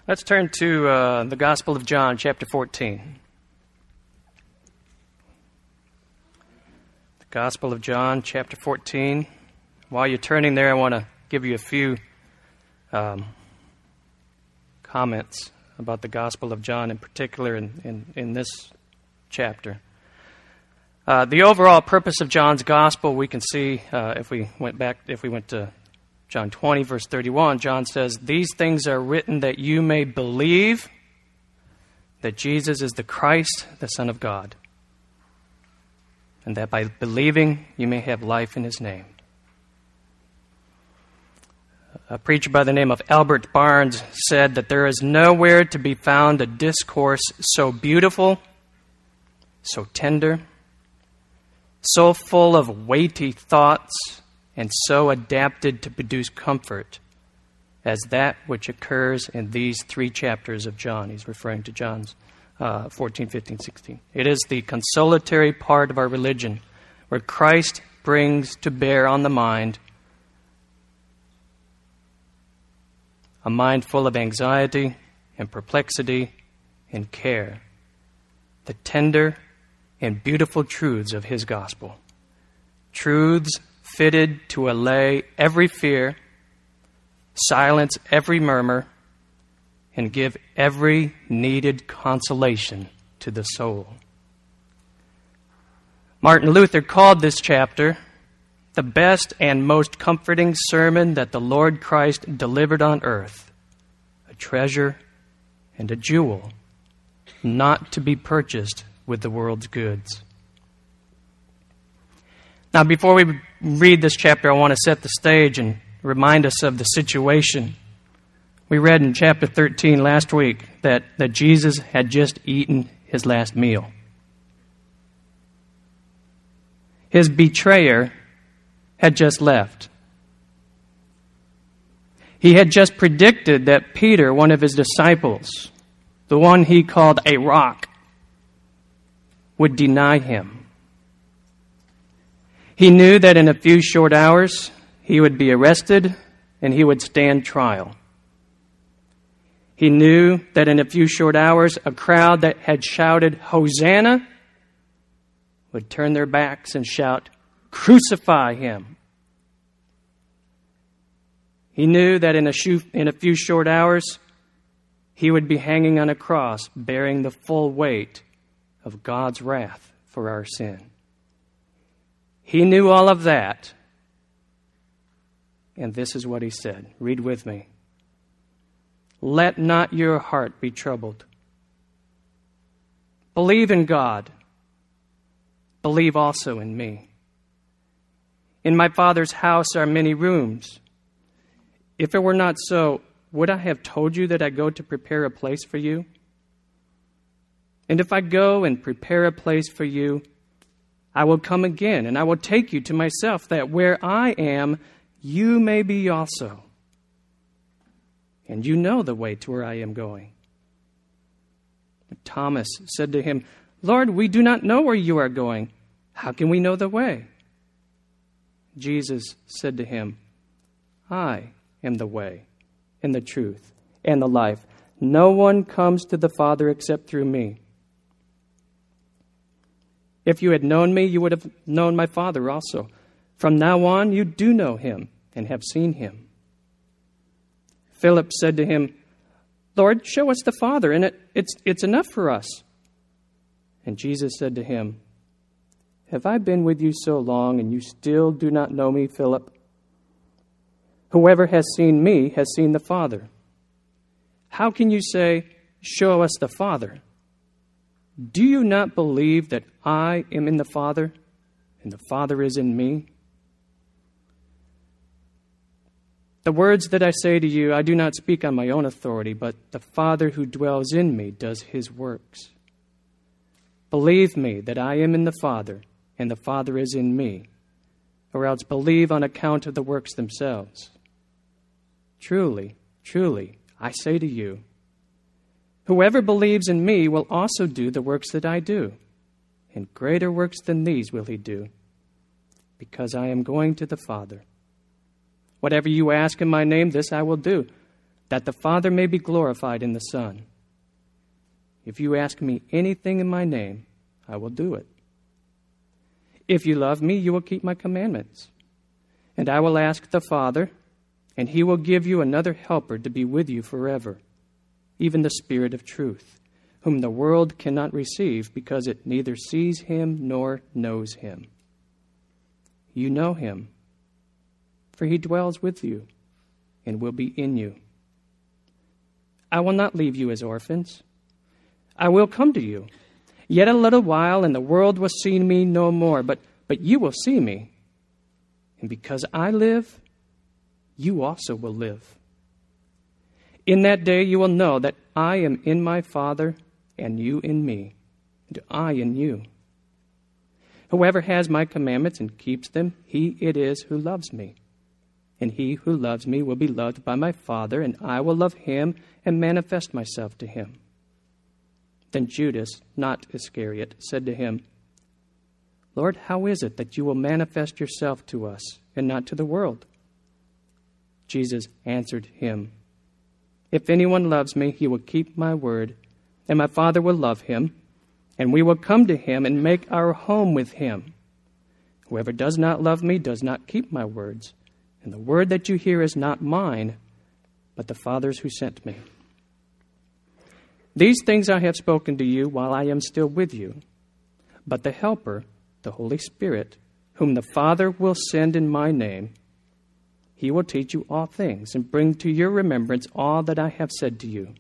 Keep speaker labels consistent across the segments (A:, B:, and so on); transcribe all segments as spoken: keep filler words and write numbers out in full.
A: Let's turn to uh, the Gospel of John, chapter fourteen. The Gospel of John, chapter fourteen. While you're turning there, I want to give you a few um, comments about the Gospel of John, in particular in, in, in this chapter. Uh, the overall purpose of John's Gospel, we can see uh, if we went back, if we went to John twenty, verse thirty-one, John says, "These things are written that you may believe that Jesus is the Christ, the Son of God, and that by believing you may have life in His name." A preacher by the name of Albert Barnes said that there is nowhere to be found a discourse so beautiful, so tender, so full of weighty thoughts, and so adapted to produce comfort as that which occurs in these three chapters of John. He's referring to John's uh, fourteen, fifteen, sixteen. It is the consolatory part of our religion where Christ brings to bear on the mind a mind full of anxiety and perplexity and care, the tender and beautiful truths of His gospel. Truths fitted to allay every fear, silence every murmur, and give every needed consolation to the soul. Martin Luther called this chapter the best and most comforting sermon that the Lord Christ delivered on earth, a treasure and a jewel, not to be purchased with the world's goods. Now, before we read this chapter, I want to set the stage and remind us of the situation. We read in chapter thirteen last week that, that Jesus had just eaten His last meal. His betrayer had just left. He had just predicted that Peter, one of His disciples, the one He called a rock, would deny Him. He knew that in a few short hours he would be arrested and he would stand trial. He knew that in a few short hours a crowd that had shouted, "Hosanna," would turn their backs and shout, "Crucify Him." He knew that in a, few, in a few short hours he would be hanging on a cross, bearing the full weight of God's wrath for our sin. He knew all of that. And this is what He said. Read with me. "Let not your heart be troubled. Believe in God. Believe also in me. In my Father's house are many rooms. If it were not so, would I have told you that I go to prepare a place for you? And if I go and prepare a place for you, I will come again, and I will take you to myself, that where I am, you may be also. And you know the way to where I am going." But Thomas said to Him, "Lord, we do not know where you are going. How can we know the way?" Jesus said to him, "I am the way, and the truth, and the life. No one comes to the Father except through me. If you had known me, you would have known my Father also. From now on, you do know Him and have seen Him." Philip said to Him, "Lord, show us the Father, and it, it's, it's enough for us." And Jesus said to him, "Have I been with you so long, and you still do not know me, Philip? Whoever has seen me has seen the Father. How can you say, 'Show us the Father'? Do you not believe that I am in the Father, and the Father is in me? The words that I say to you, I do not speak on my own authority, but the Father who dwells in me does His works. Believe me that I am in the Father, and the Father is in me, or else believe on account of the works themselves. Truly, truly, I say to you, whoever believes in me will also do the works that I do, and greater works than these will he do, because I am going to the Father. Whatever you ask in my name, this I will do, that the Father may be glorified in the Son. If you ask me anything in my name, I will do it. If you love me, you will keep my commandments. And I will ask the Father, and he will give you another helper to be with you forever, even the Spirit of truth, whom the world cannot receive because it neither sees him nor knows him. You know him, for he dwells with you and will be in you. I will not leave you as orphans. I will come to you. Yet a little while, and the world will see me no more, but, but you will see me. And because I live, you also will live. In that day you will know that I am in my Father, and you in me, and I in you. Whoever has my commandments and keeps them, he it is who loves me. And he who loves me will be loved by my Father, and I will love him and manifest myself to him. Then Judas, not Iscariot, said to him, Lord, how is it that you will manifest yourself to us and not to the world? Jesus answered him, If anyone loves me, he will keep my word, and my Father will love him, and we will come to him and make our home with him. Whoever does not love me does not keep my words, and the word that you hear is not mine, but the Father's who sent me. These things I have spoken to you while I am still with you. But the Helper, the Holy Spirit, whom the Father will send in my name, he will teach you all things and bring to your remembrance all that I have said to you.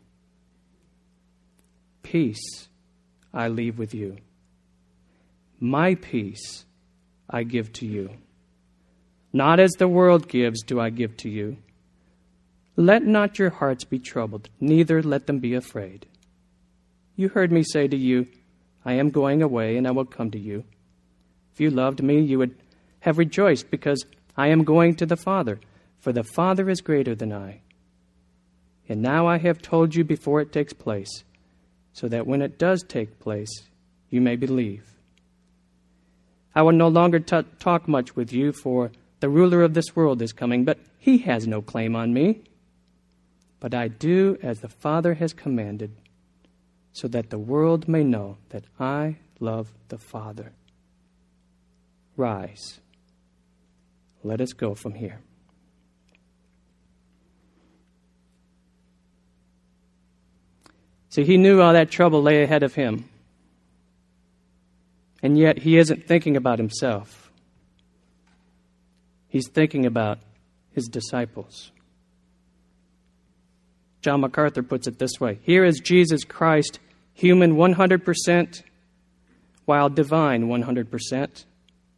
A: Peace I leave with you. My peace I give to you. Not as the world gives do I give to you. Let not your hearts be troubled, neither let them be afraid. You heard me say to you, I am going away, and I will come to you. If you loved me, you would have rejoiced, because I am going to the Father, for the Father is greater than I. And now I have told you before it takes place, so that when it does take place, you may believe. I will no longer t- talk much with you, for the ruler of this world is coming, but he has no claim on me. But I do as the Father has commanded, so that the world may know that I love the Father. Rise. Let us go from here. See, he knew all that trouble lay ahead of him. And yet he isn't thinking about himself. He's thinking about his disciples. John MacArthur puts it this way. Here is Jesus Christ, human one hundred percent, while divine one hundred percent.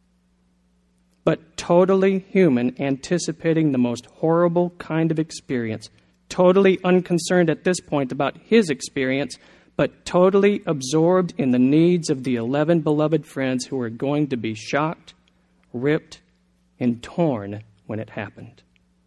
A: But totally human, anticipating the most horrible kind of experience. Totally unconcerned at this point about his experience, but totally absorbed in the needs of the eleven beloved friends who were going to be shocked, ripped, and torn when it happened.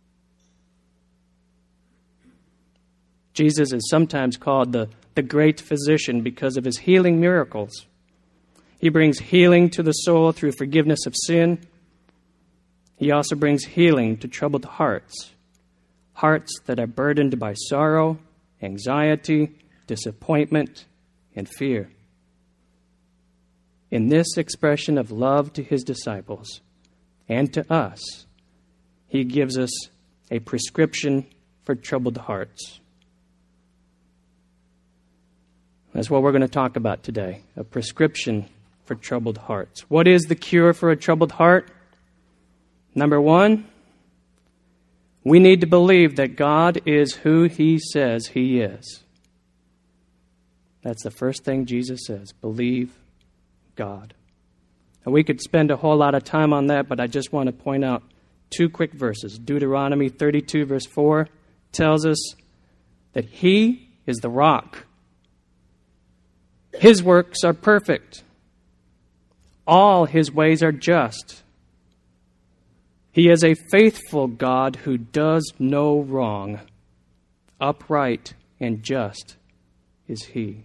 A: Jesus is sometimes called the, the great physician because of his healing miracles. He brings healing to the soul through forgiveness of sin. He also brings healing to troubled hearts, hearts that are burdened by sorrow, anxiety, disappointment, and fear. In this expression of love to his disciples and to us, he gives us a prescription for troubled hearts. That's what we're going to talk about today, a prescription for troubled hearts. What is the cure for a troubled heart? Number one, we need to believe that God is who he says he is. That's the first thing Jesus says, believe God. And we could spend a whole lot of time on that, but I just want to point out two quick verses. Deuteronomy thirty-two, verse four, tells us that he is the rock. His works are perfect. All his ways are just. He is a faithful God who does no wrong. Upright and just is he.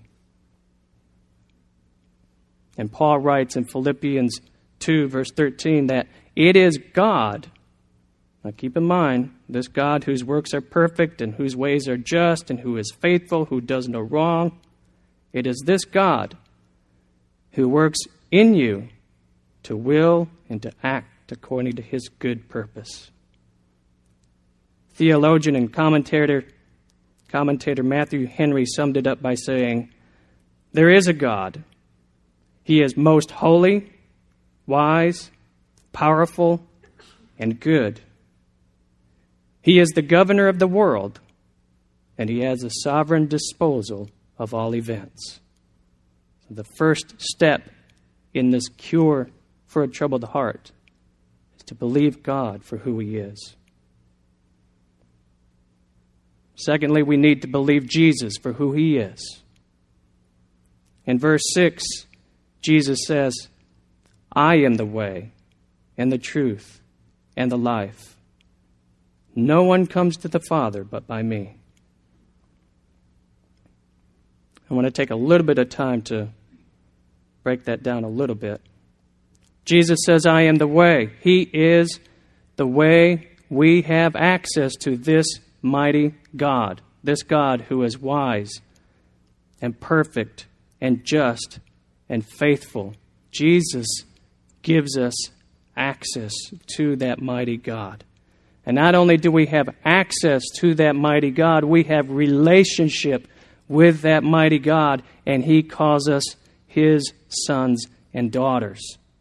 A: And Paul writes in Philippians two, verse thirteen, that it is God, Now keep in mind, this God whose works are perfect and whose ways are just and who is faithful, who does no wrong, it is this God who works in you to will and to act according to his good purpose. Theologian and commentator, commentator Matthew Henry summed it up by saying, there is a God. He is most holy, wise, powerful, and good. He is the governor of the world, and he has a sovereign disposal of all events. So the first step in this cure for a troubled heart is to believe God for who he is. Secondly, we need to believe Jesus for who he is. In verse six, Jesus says, I am the way and the truth and the life. No one comes to the Father but by me. I want to take a little bit of time to break that down a little bit. Jesus says, I am the way. He is the way we have access to this mighty God, this God who is wise and perfect and just and faithful. Jesus gives us access to that mighty God. And not only do we have access to that mighty God, we have relationship with that mighty God, and he calls us his sons and daughters.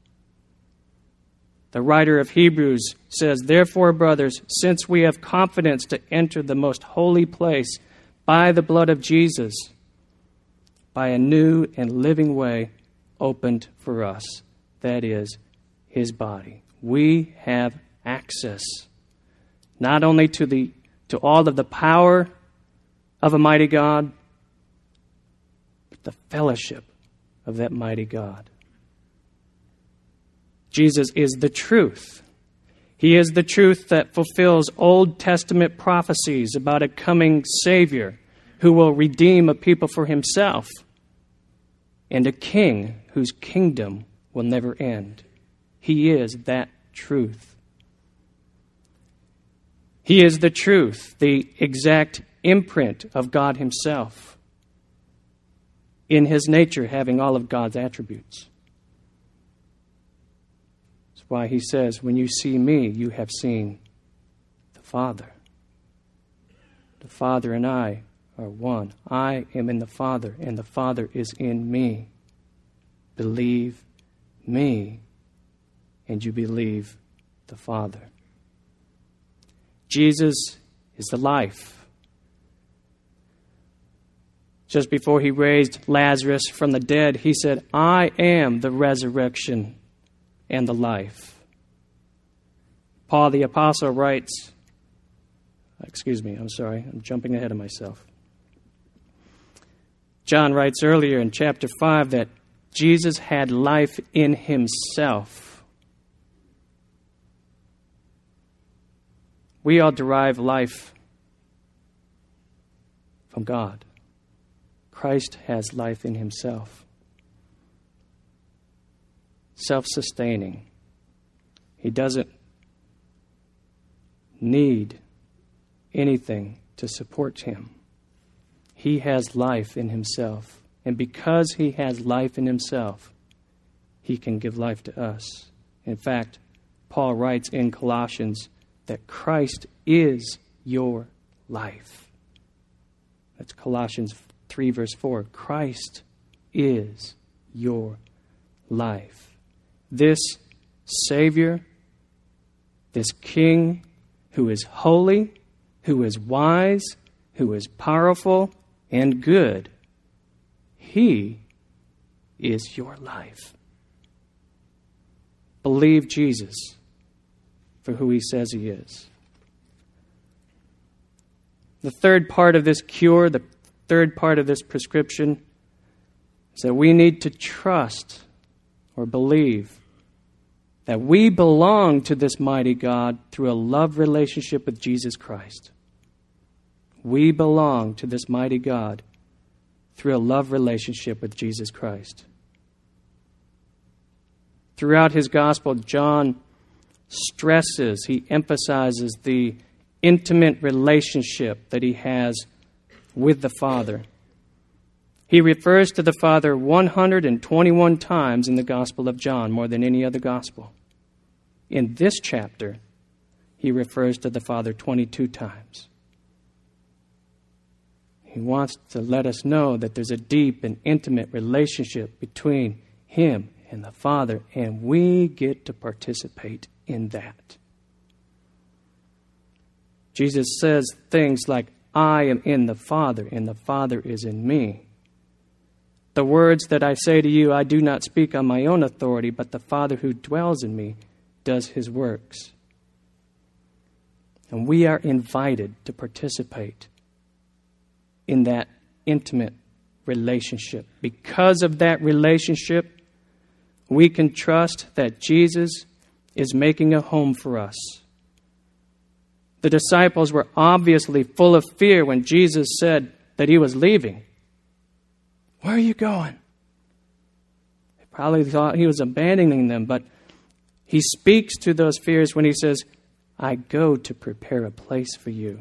A: The writer of Hebrews says, therefore, brothers, since we have confidence to enter the most holy place by the blood of Jesus, by a new and living way opened for us, that is, his body. We have access not only to the to all of the power of a mighty God, but the fellowship of that mighty God. Jesus is the truth. He is the truth that fulfills Old Testament prophecies about a coming Savior who will redeem a people for himself, and a king whose kingdom will never end. He is that truth. He is the truth, the exact imprint of God himself, in his nature having all of God's attributes. That's why he says, when you see me, you have seen the Father. The Father and I are one. I am in the Father, and the Father is in me. Believe me, and you believe the Father. Jesus is the life. Just before he raised Lazarus from the dead, he said, I am the resurrection and the life. Paul the Apostle writes, excuse me, I'm sorry, I'm jumping ahead of myself. John writes earlier in chapter five that Jesus had life in himself. We all derive life from God. Christ has life in himself. Self-sustaining. He doesn't need anything to support him. He has life in himself. And because he has life in himself, he can give life to us. In fact, Paul writes in Colossians that Christ is your life. That's Colossians three, verse four. Christ is your life. This Savior, this King who is holy, who is wise, who is powerful and good, he is your life. Believe Jesus for who he says he is. The third part of this cure, the third part of this prescription, is that we need to trust or believe that we belong to this mighty God through a love relationship with Jesus Christ. We belong to this mighty God through a love relationship with Jesus Christ. Throughout his gospel, John stresses, he emphasizes the intimate relationship that he has with the Father. He refers to the Father one hundred twenty-one times in the Gospel of John, more than any other Gospel. In this chapter, he refers to the Father twenty-two times. He wants to let us know that there's a deep and intimate relationship between him and the Father, and we get to participate in that. Jesus says things like, I am in the Father, and the Father is in me. The words that I say to you, I do not speak on my own authority, but the Father who dwells in me does his works. And we are invited to participate in that intimate relationship. Because of that relationship, we can trust that Jesus is making a home for us. The disciples were obviously full of fear when Jesus said that he was leaving. Where are you going? They probably thought he was abandoning them, but he speaks to those fears when he says, I go to prepare a place for you.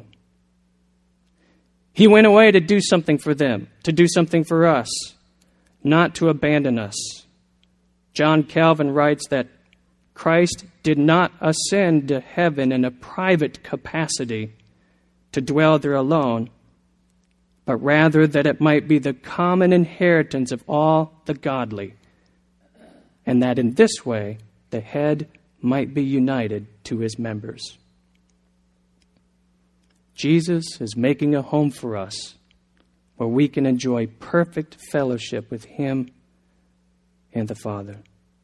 A: He went away to do something for them, to do something for us, not to abandon us. John Calvin writes that Christ did not ascend to heaven in a private capacity to dwell there alone, but rather that it might be the common inheritance of all the godly, and that in this way the head might be united to his members. Jesus is making a home for us where we can enjoy perfect fellowship with him and the Father.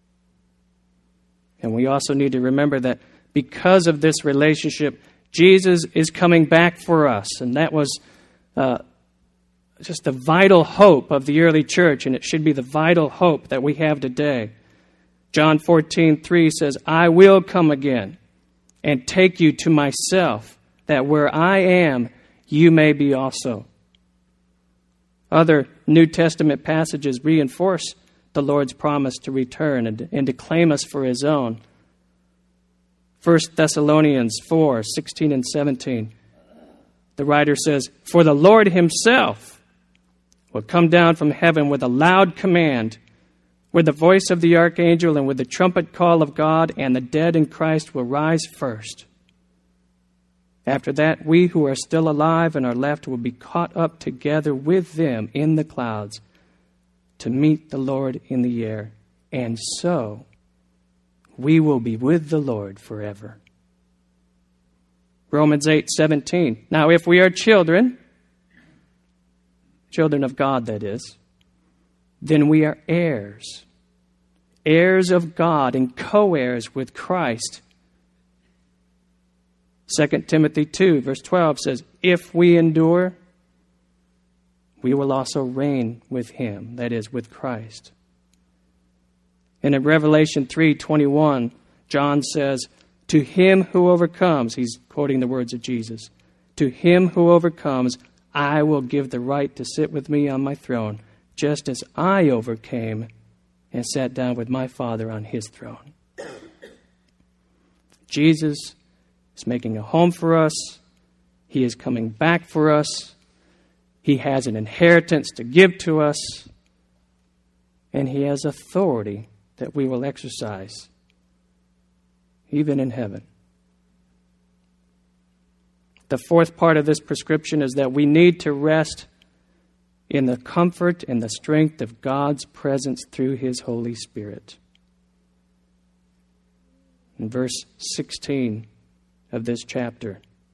A: And we also need to remember that because of this relationship, Jesus is coming back for us. And that was uh, just the vital hope of the early church, and it should be the vital hope that we have today. John fourteen three says, I will come again and take you to myself, that where I am, you may be also. Other New Testament passages reinforce the Lord's promise to return and, and to claim us for his own. First Thessalonians four sixteen and seventeen. The writer says, For the Lord himself will come down from heaven with a loud command, with the voice of the archangel and with the trumpet call of God, and the dead in Christ will rise first. After that, we who are still alive and are left will be caught up together with them in the clouds to meet the Lord in the air. And so we will be with the Lord forever. Romans eight seventeen. Now, if we are children, children of God, that is, then we are heirs, heirs of God and co-heirs with Christ. Second Timothy two, verse twelve says, If we endure, we will also reign with him, that is, with Christ. And in Revelation three twenty-one, John says, To him who overcomes, he's quoting the words of Jesus, To him who overcomes, I will give the right to sit with me on my throne, just as I overcame and sat down with my Father on his throne. Jesus is making a home for us. He is coming back for us. He has an inheritance to give to us. And he has authority that we will exercise, even in heaven. The fourth part of this prescription is that we need to rest in the comfort and the strength of God's presence through his Holy Spirit. In verse sixteen of this chapter,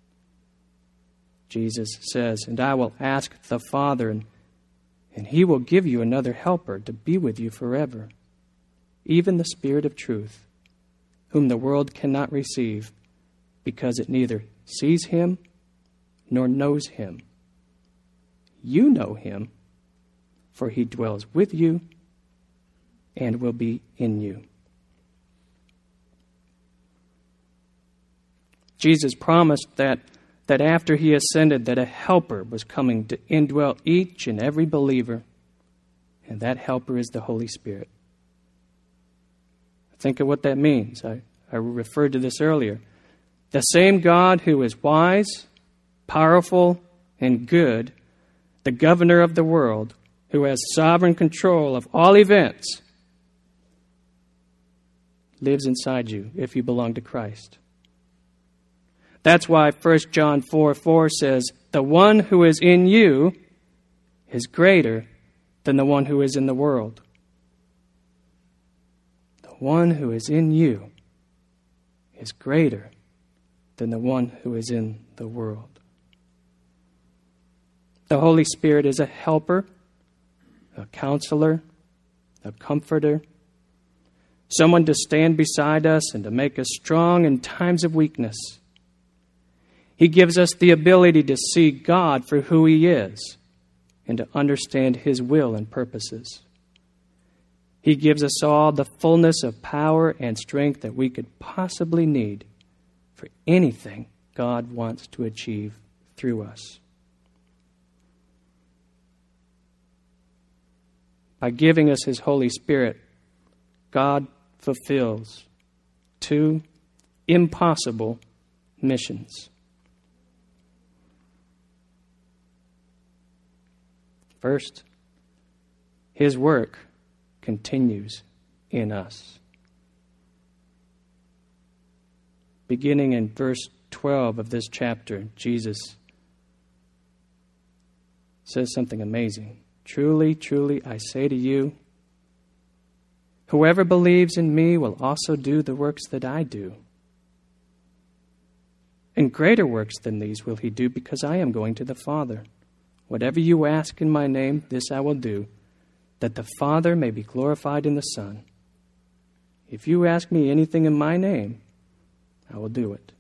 A: Jesus says, And I will ask the Father, and, and he will give you another helper to be with you forever, even the Spirit of truth, whom the world cannot receive, because it neither sees him nor knows him. You know him, for he dwells with you and will be in you. Jesus promised that, that after he ascended, that a helper was coming to indwell each and every believer, and that helper is the Holy Spirit. Think of what that means. I, I referred to this earlier. The same God who is wise, powerful, and good, the governor of the world, who has sovereign control of all events, lives inside you if you belong to Christ. That's why First John four four says, the one who is in you is greater than the one who is in the world. The one who is in you is greater than the one who is in the world. The Holy Spirit is a helper, a counselor, a comforter, someone to stand beside us and to make us strong in times of weakness. He gives us the ability to see God for who He is and to understand His will and purposes. He gives us all the fullness of power and strength that we could possibly need for anything God wants to achieve through us. By giving us His Holy Spirit, God fulfills two impossible missions. First, His work continues in us. Beginning in verse twelve of this chapter, Jesus says something amazing. Truly, truly, I say to you, whoever believes in me will also do the works that I do. And greater works than these will he do, because I am going to the Father. Whatever you ask in my name, this I will do, that the Father may be glorified in the Son. If you ask me anything in my name, I will do it.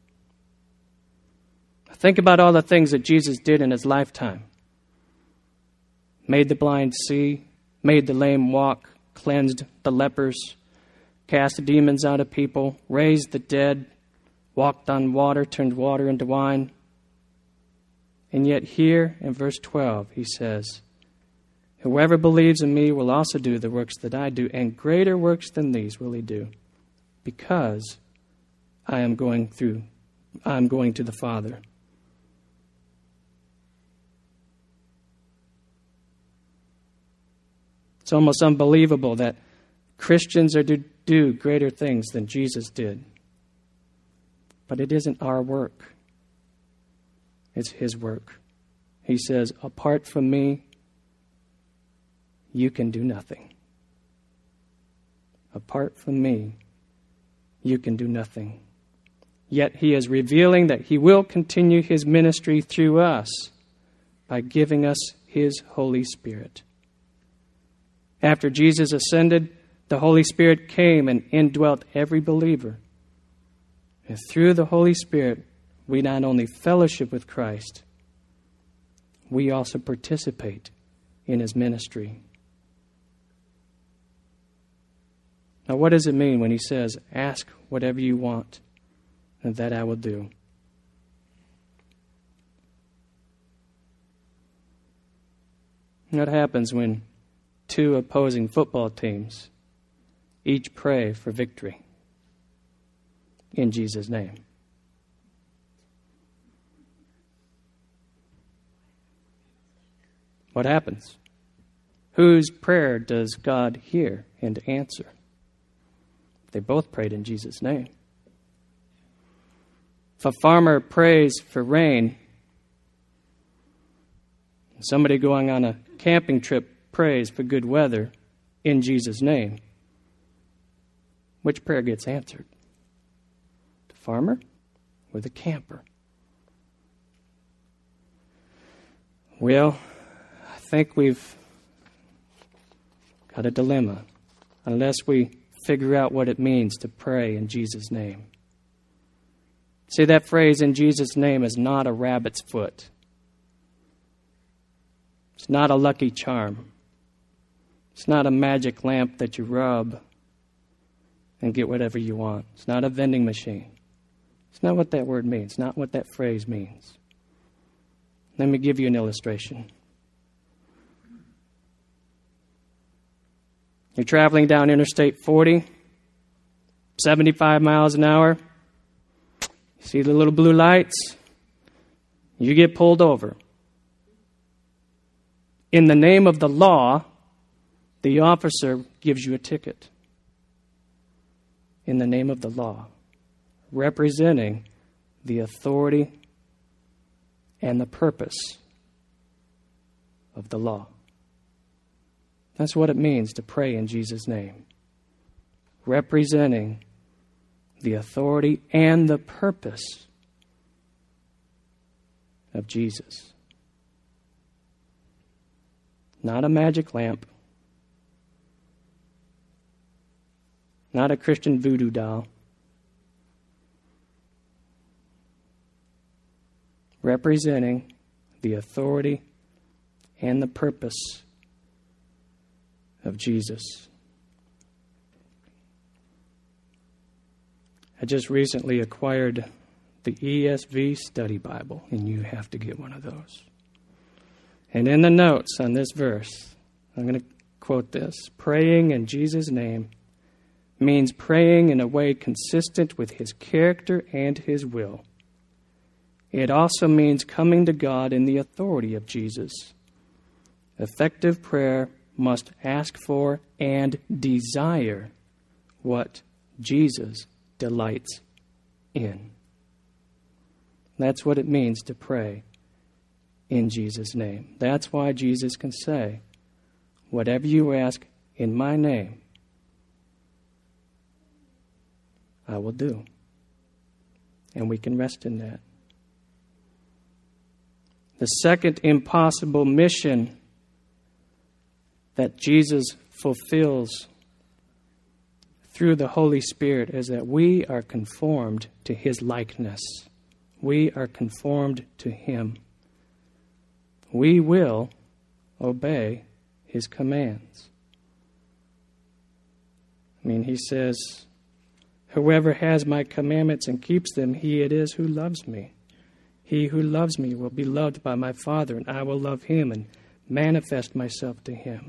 A: Think about all the things that Jesus did in His lifetime. Made the blind see, made the lame walk, cleansed the lepers, cast demons out of people, raised the dead, walked on water, turned water into wine. And yet here in verse twelve, He says, whoever believes in me will also do the works that I do, and greater works than these will he do, because I am going through, I am going to the Father. It's almost unbelievable that Christians are to do greater things than Jesus did. But it isn't our work. It's His work. He says, apart from me, you can do nothing. Apart from me, you can do nothing. Yet He is revealing that He will continue His ministry through us by giving us His Holy Spirit. After Jesus ascended, the Holy Spirit came and indwelt every believer. And through the Holy Spirit, we not only fellowship with Christ, we also participate in His ministry. Now, what does it mean when He says, ask whatever you want, and that I will do? What happens when two opposing football teams each pray for victory in Jesus' name? What happens? Whose prayer does God hear and answer? They both prayed in Jesus' name. If a farmer prays for rain, somebody going on a camping trip prays for good weather in Jesus' name, which prayer gets answered? The farmer or the camper? Well, I think we've got a dilemma unless we figure out what it means to pray in Jesus' name. See, that phrase, in Jesus' name, is not a rabbit's foot. It's not a lucky charm. It's not a magic lamp that you rub and get whatever you want. It's not a vending machine. It's not what that word means. It's not what that phrase means. Let me give you an illustration. You're traveling down Interstate forty. seventy-five miles an hour. You see the little blue lights? You get pulled over. In the name of the law, the officer gives you a ticket. In the name of the law, representing the authority and the purpose of the law. That's what it means to pray in Jesus' name. Representing the authority and the purpose of Jesus. Not a magic lamp. Not a Christian voodoo doll. Representing the authority and the purpose of Jesus. I just recently acquired the E S V Study Bible, and you have to get one of those. And in the notes on this verse, I'm going to quote this. Praying in Jesus' name means praying in a way consistent with His character and His will. It also means coming to God in the authority of Jesus. Effective prayer must ask for and desire what Jesus delights in. That's what it means to pray in Jesus' name. That's why Jesus can say, whatever you ask in my name, I will do. And we can rest in that. The second impossible mission that Jesus fulfills through the Holy Spirit is that we are conformed to His likeness. We are conformed to Him. We will obey His commands. I mean, He says, whoever has my commandments and keeps them, he it is who loves me. He who loves me will be loved by my Father, and I will love him and manifest myself to him.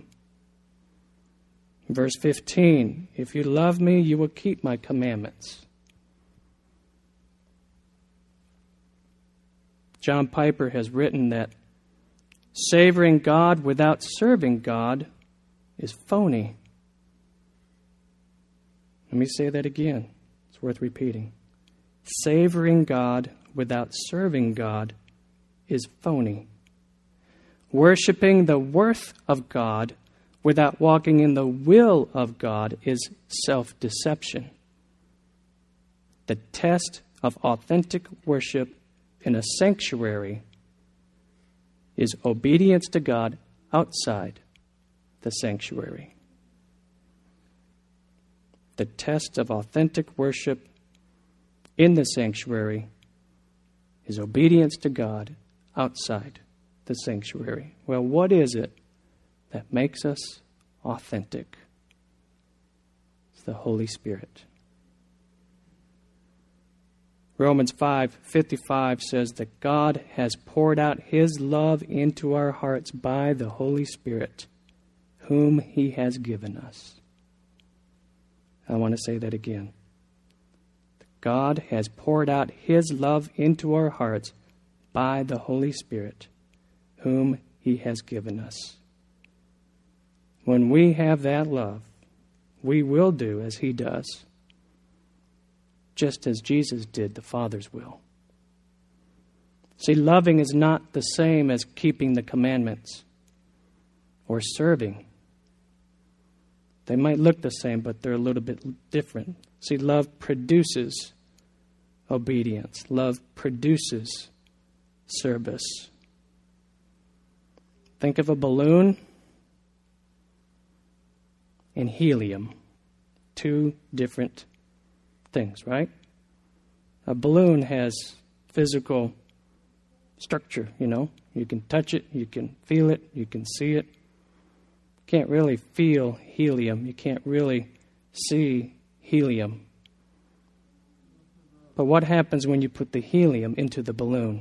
A: Verse fifteen, if you love me, you will keep my commandments. John Piper has written that savoring God without serving God is phony. Let me say that again. It's worth repeating. Savoring God without serving God is phony. Worshipping the worth of God without walking in the will of God is self-deception. The test of authentic worship in a sanctuary is obedience to God outside the sanctuary. The test of authentic worship in the sanctuary is obedience to God outside the sanctuary. Well, what is it that makes us authentic? It's the Holy Spirit. Romans five fifty-five says that God has poured out His love into our hearts by the Holy Spirit, whom He has given us. I want to say that again. God has poured out His love into our hearts by the Holy Spirit, whom He has given us. When we have that love, we will do as He does, just as Jesus did the Father's will. See, loving is not the same as keeping the commandments or serving. They might look the same, but they're a little bit different. See, love produces obedience. Love produces service. Think of a balloon and helium. Two different things, right? A balloon has physical structure, you know. You can touch it, you can feel it, you can see it. You can't really feel helium. You can't really see helium. But what happens when you put the helium into the balloon?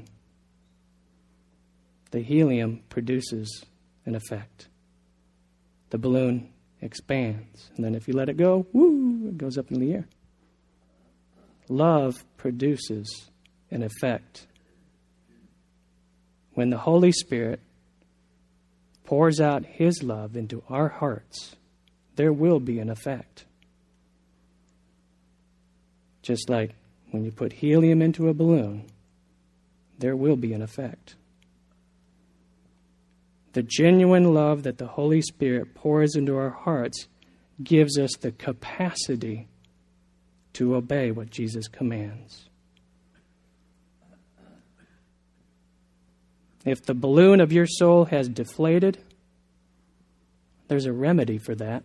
A: The helium produces an effect. The balloon expands. And then if you let it go, woo, it goes up in the air. love produces an effect. When the Holy Spirit pours out His love into our hearts, there will be an effect. Just like when you put helium into a balloon, there will be an effect. The genuine love that the Holy Spirit pours into our hearts gives us the capacity to obey what Jesus commands. If the balloon of your soul has deflated, there's a remedy for that.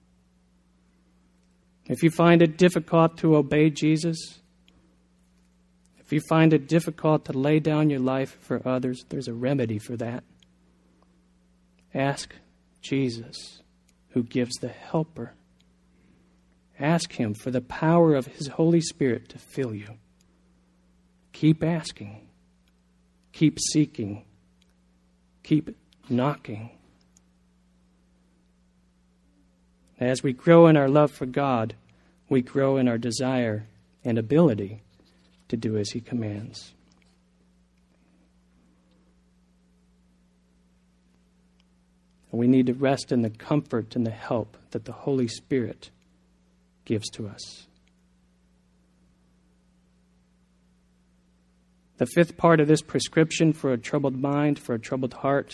A: If you find it difficult to obey Jesus, if you find it difficult to lay down your life for others, there's a remedy for that. Ask Jesus, who gives the helper. Ask Him for the power of His Holy Spirit to fill you. Keep asking. Keep seeking. Keep knocking. As we grow in our love for God, we grow in our desire and ability to do as He commands. We need to rest in the comfort and the help that the Holy Spirit gives to us. The fifth part of this prescription for a troubled mind, for a troubled heart,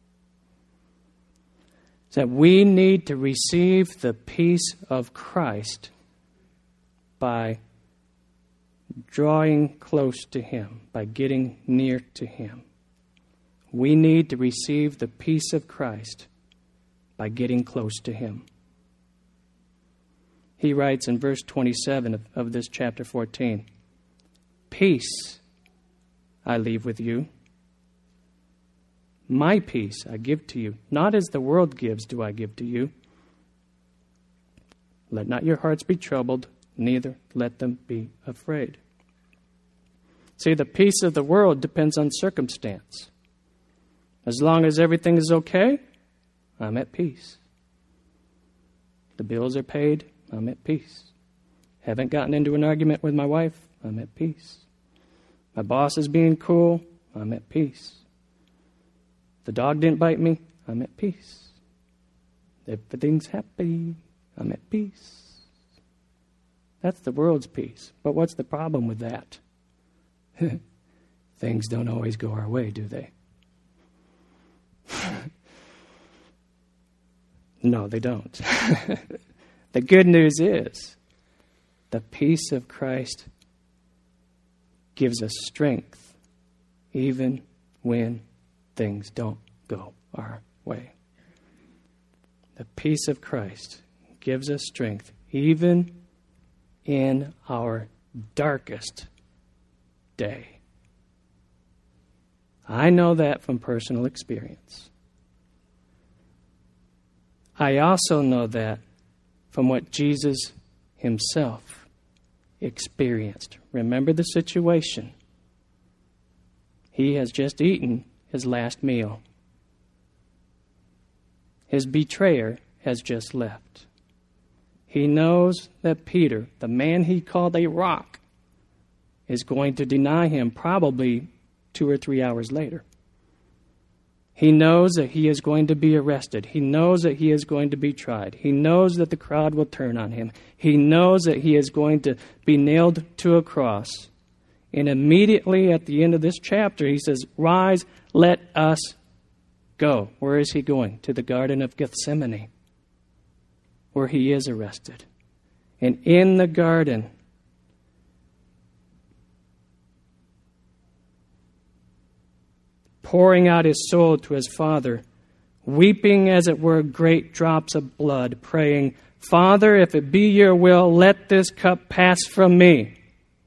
A: is that we need to receive the peace of Christ by drawing close to Him, by getting near to Him. We need to receive the peace of Christ by getting close to Him. He writes in verse twenty-seven of, of this chapter fourteen, "Peace I leave with you. My peace I give to you. Not as the world gives do I give to you. Let not your hearts be troubled, neither let them be afraid." See, the peace of the world depends on circumstance. As long as everything is okay, I'm at peace. The bills are paid, I'm at peace. Haven't gotten into an argument with my wife, I'm at peace. My boss is being cool, I'm at peace. The dog didn't bite me, I'm at peace. Everything's happy, I'm at peace. That's the world's peace. But what's the problem with that? Things don't always go our way, do they? No, they don't. The good news is the peace of Christ gives us strength even when things don't go our way. The peace of Christ gives us strength even in our darkest day. I know that from personal experience. I also know that from what Jesus Himself experienced. Remember the situation. He has just eaten His last meal. His betrayer has just left. He knows that Peter, the man he called a rock, is going to deny Him probably two or three hours later. He knows that he is going to be arrested. He knows that he is going to be tried. He knows that the crowd will turn on him. He knows that he is going to be nailed to a cross. And immediately at the end of this chapter, he says, "Rise, let us go." Where is he going? To the Garden of Gethsemane, where he is arrested. And in the garden, pouring out his soul to his Father, weeping as it were great drops of blood, praying, "Father, if it be your will, let this cup pass from me."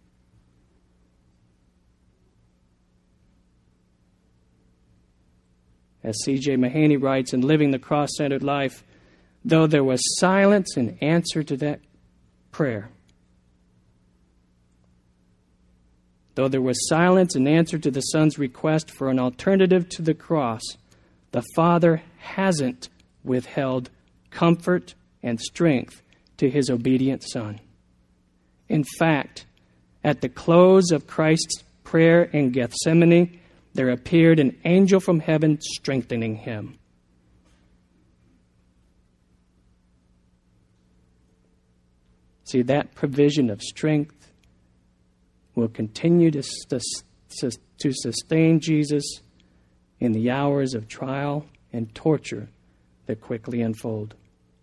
A: As C J Mahaney writes in Living the Cross-Centered Life, though there was silence in answer to that prayer, Though there was silence in answer to the Son's request for an alternative to the cross, the Father hasn't withheld comfort and strength to His obedient Son. In fact, At the close of Christ's prayer in Gethsemane, there appeared an angel from heaven strengthening him. See, that provision of strength will continue to, to, to sustain Jesus in the hours of trial and torture that quickly unfold.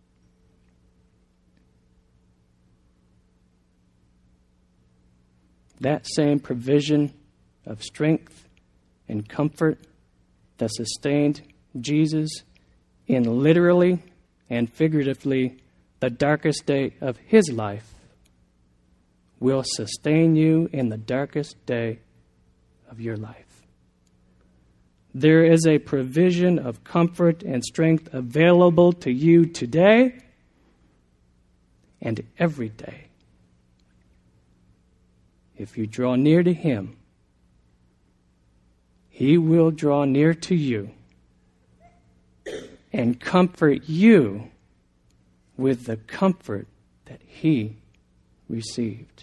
A: That same provision of strength and comfort that sustained Jesus in literally and figuratively the darkest day of his life will sustain you in the darkest day of your life. There is a provision of comfort and strength available to you today and every day. If you draw near to him, he will draw near to you and comfort you with the comfort that he received.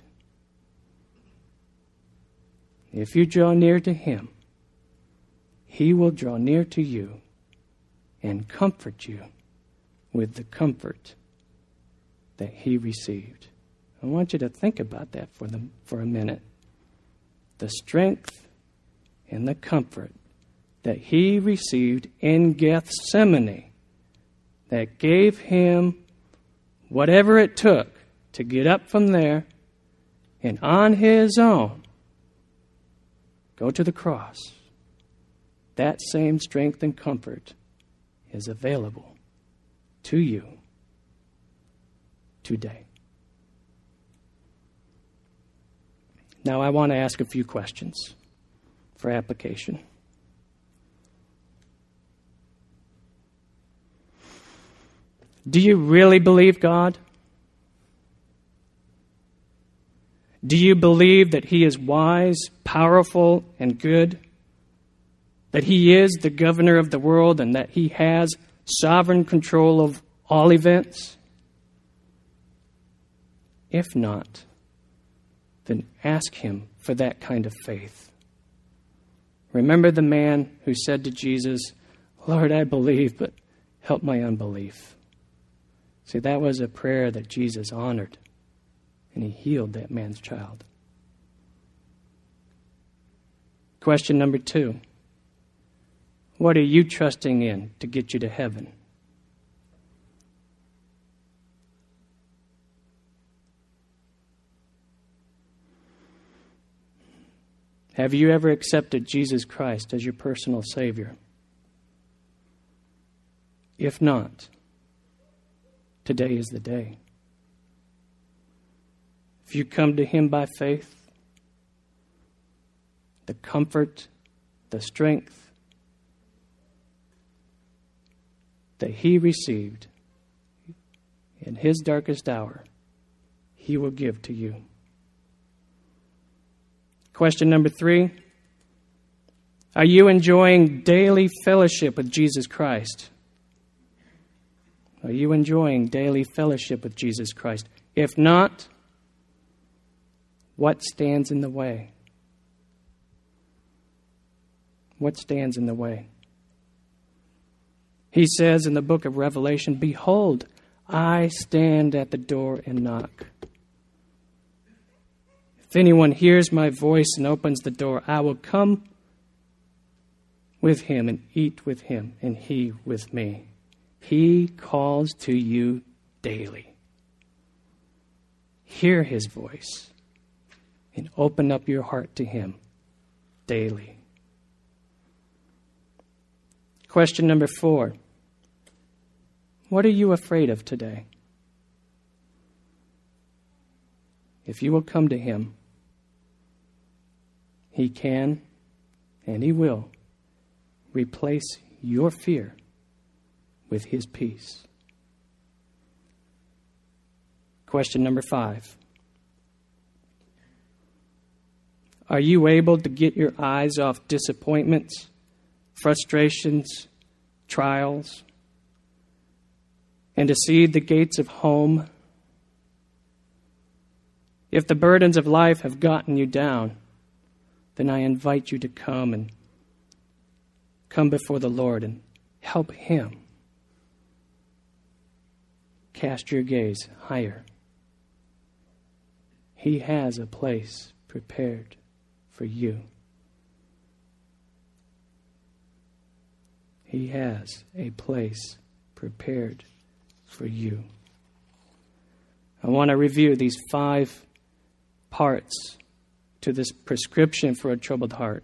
A: If you draw near to him, he will draw near to you and comfort you with the comfort that he received. I want you to think about that for them for a minute. The strength and the comfort that he received in Gethsemane that gave him whatever it took to get up from there and on his own go to the cross. That same strength and comfort is available to you today. Now I want to ask a few questions for application. Do you really believe God? Do you believe that he is wise, powerful, and good? That he is the governor of the world and that he has sovereign control of all events? If not, then ask him for that kind of faith. Remember the man who said to Jesus, "Lord, I believe, but help my unbelief." See, that was a prayer that Jesus honored, and he healed that man's child. Question number two. What are you trusting in to get you to heaven? Have you ever accepted Jesus Christ as your personal Savior? If not, today is the day. If you come to him by faith, the comfort, the strength that he received in his darkest hour, he will give to you. Question number three. Are you enjoying daily fellowship with Jesus Christ? Are you enjoying daily fellowship with Jesus Christ? If not, what stands in the way? What stands in the way? He says in the book of Revelation, "Behold, I stand at the door and knock. If anyone hears my voice and opens the door, I will come with him and eat with him, and he with me." He calls to you daily. Hear his voice and open up your heart to him daily. Question number four. What are you afraid of today? If you will come to him, he can and he will replace your fear with his peace. Question number five. Are you able to get your eyes off disappointments, frustrations, trials, and to see the gates of home? If the burdens of life have gotten you down, then I invite you to come and come before the Lord and help Him cast your gaze higher. He has a place prepared for you. He has a place prepared for you. I want to review these five parts to this prescription for a troubled heart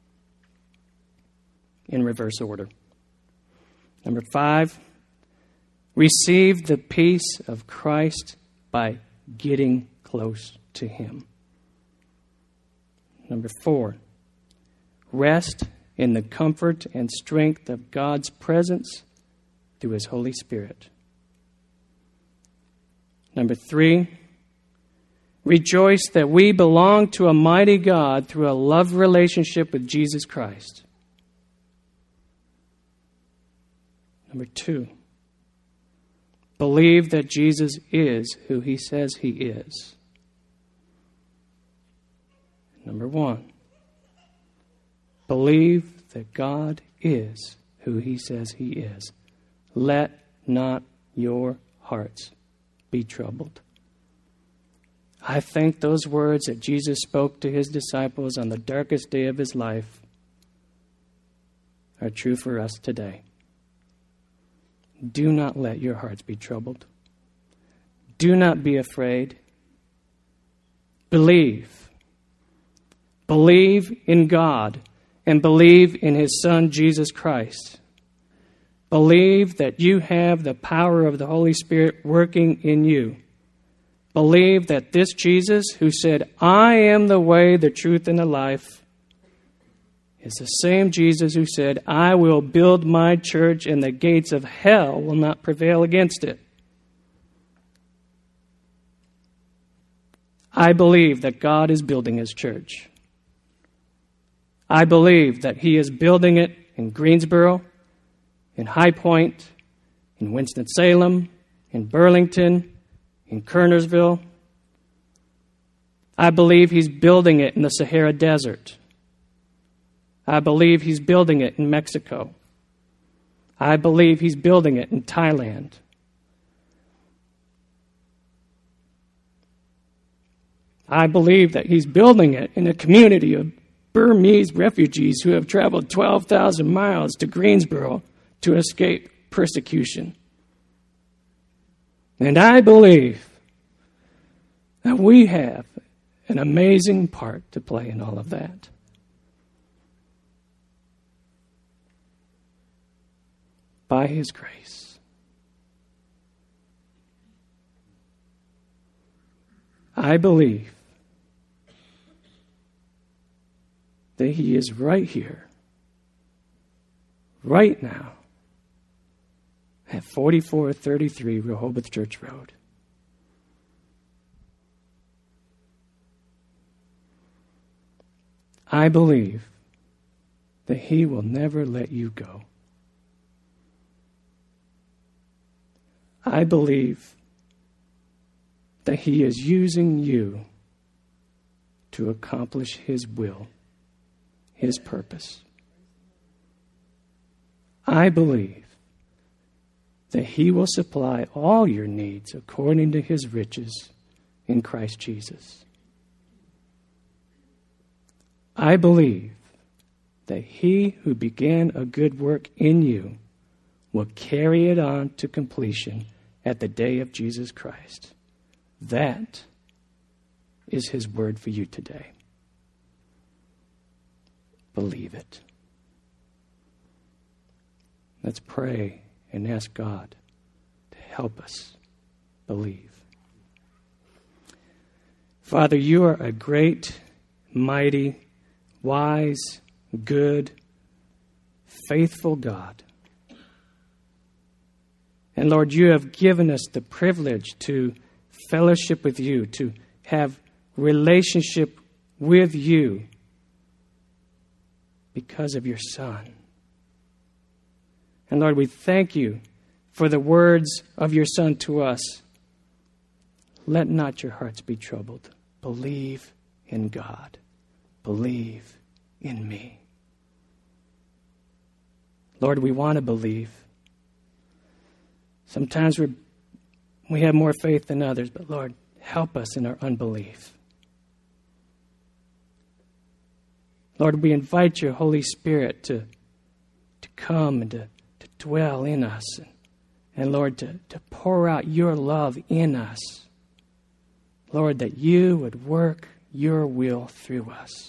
A: in reverse order. Number five, receive the peace of Christ by getting close to Him. Number four, rest in the comfort and strength of God's presence through His Holy Spirit. Number three, rejoice that we belong to a mighty God through a love relationship with Jesus Christ. Number two, believe that Jesus is who He says He is. Number one, believe that God is who He says He is. Let not your hearts be troubled. I think those words that Jesus spoke to His disciples on the darkest day of His life are true for us today. Do not let your hearts be troubled. Do not be afraid. Believe. Believe in God and believe in His Son, Jesus Christ. Believe that you have the power of the Holy Spirit working in you. Believe that this Jesus who said, I am the way, the truth, and the life, is the same Jesus who said, I will build my church and the gates of hell will not prevail against it. I believe that God is building His church. I believe that He is building it in Greensboro, in High Point, in Winston-Salem, in Burlington, in Kernersville. I believe He's building it in the Sahara Desert. I believe He's building it in Mexico. I believe He's building it in Thailand. I believe that He's building it in a community of Burmese refugees who have traveled twelve thousand miles to Greensboro to escape persecution. And I believe that we have an amazing part to play in all of that. By His grace. I believe that He is right here, right now, at forty-four thirty-three Rehoboth Church Road. I believe that He will never let you go. I believe that He is using you to accomplish His will, His purpose. I believe that He will supply all your needs according to His riches in Christ Jesus. I believe that He who began a good work in you will carry it on to completion at the day of Jesus Christ. That is His word for you today. Believe it. Let's pray and ask God to help us believe. Father, You are a great, mighty, wise, good, faithful God. And Lord, You have given us the privilege to fellowship with You, to have relationship with You because of Your Son. And Lord, we thank You for the words of Your Son to us. Let not your hearts be troubled. believe in God. Believe in me. Lord, we want to believe. Sometimes we we have more faith than others, but Lord, help us in our unbelief. Lord, we invite your Holy Spirit to, to come and to, to dwell in us. And, and Lord, to, to pour out your love in us. Lord, that you would work your will through us.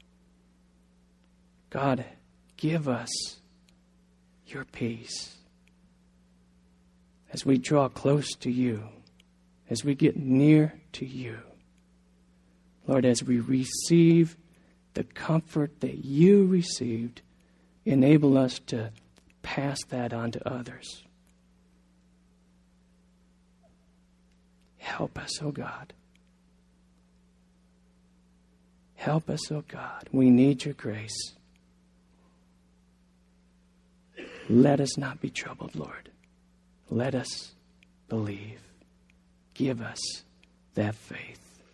A: God, give us your peace as we draw close to you, as we get near to you. Lord, as we receive the comfort that you received, enable us to pass that on to others. Help us, oh God. Help us, oh God. We need your grace. Let us not be troubled, Lord. Let us believe. Give us that faith.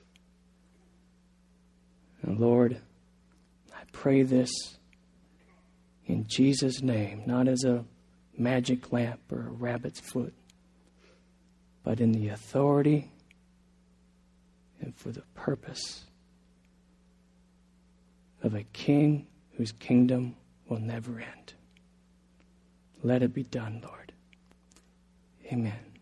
A: And Lord, I pray this in Jesus' name, not as a magic lamp or a rabbit's foot, but in the authority and for the purpose of a king whose kingdom will never end. Let it be done, Lord. Amen.